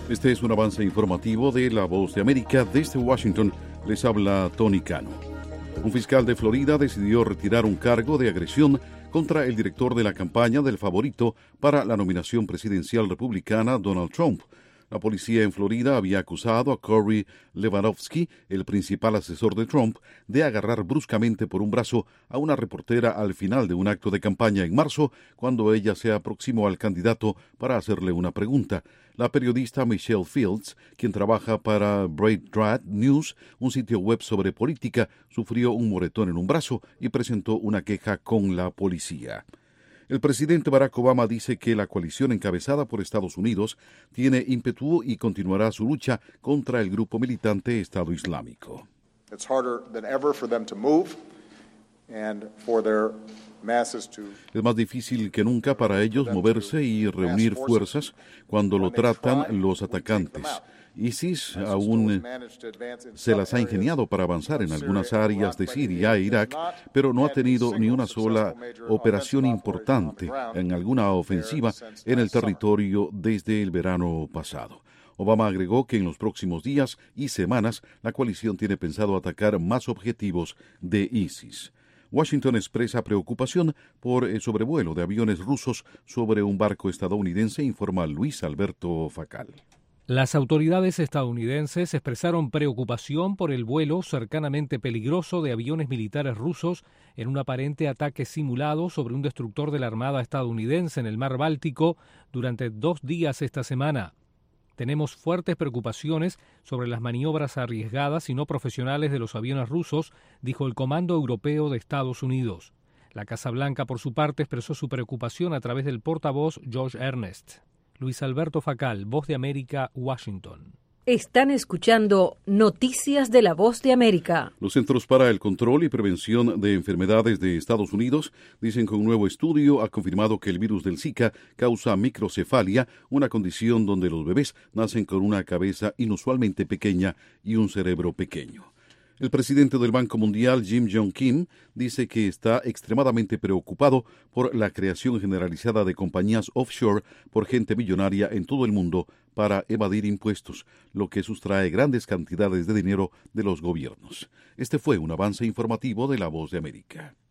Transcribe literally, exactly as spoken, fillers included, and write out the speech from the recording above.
Este es un avance informativo de La Voz de América. Desde Washington les habla Tony Cano. Un fiscal de Florida decidió retirar un cargo de agresión contra el director de la campaña del favorito para la nominación presidencial republicana, Donald Trump. La policía en Florida había acusado a Corey Lewandowski, el principal asesor de Trump, de agarrar bruscamente por un brazo a una reportera al final de un acto de campaña en marzo, cuando ella se aproximó al candidato para hacerle una pregunta. La periodista Michelle Fields, quien trabaja para Breitbart News, un sitio web sobre política, sufrió un moretón en un brazo y presentó una queja con la policía. El presidente Barack Obama dice que la coalición encabezada por Estados Unidos tiene ímpetu y continuará su lucha contra el grupo militante Estado Islámico. It's harder than ever for them to move and for their masses to... Es más difícil que nunca para ellos moverse y reunir fuerzas cuando lo tratan los atacantes. ISIS aún se las ha ingeniado para avanzar en algunas áreas de Siria e Irak, pero no ha tenido ni una sola operación importante en alguna ofensiva en el territorio desde el verano pasado. Obama agregó que en los próximos días y semanas la coalición tiene pensado atacar más objetivos de ISIS. Washington expresa preocupación por el sobrevuelo de aviones rusos sobre un barco estadounidense, informa Luis Alberto Facal. Las autoridades estadounidenses expresaron preocupación por el vuelo cercanamente peligroso de aviones militares rusos en un aparente ataque simulado sobre un destructor de la Armada estadounidense en el mar Báltico durante dos días esta semana. Tenemos fuertes preocupaciones sobre las maniobras arriesgadas y no profesionales de los aviones rusos, dijo el Comando Europeo de Estados Unidos. La Casa Blanca, por su parte, expresó su preocupación a través del portavoz Josh Earnest. Luis Alberto Facal, Voz de América, Washington. Están escuchando Noticias de la Voz de América. Los Centros para el Control y Prevención de Enfermedades de Estados Unidos dicen que un nuevo estudio ha confirmado que el virus del Zika causa microcefalia, una condición donde los bebés nacen con una cabeza inusualmente pequeña y un cerebro pequeño. El presidente del Banco Mundial, Jim Yong Kim, dice que está extremadamente preocupado por la creación generalizada de compañías offshore por gente millonaria en todo el mundo para evadir impuestos, lo que sustrae grandes cantidades de dinero de los gobiernos. Este fue un avance informativo de La Voz de América.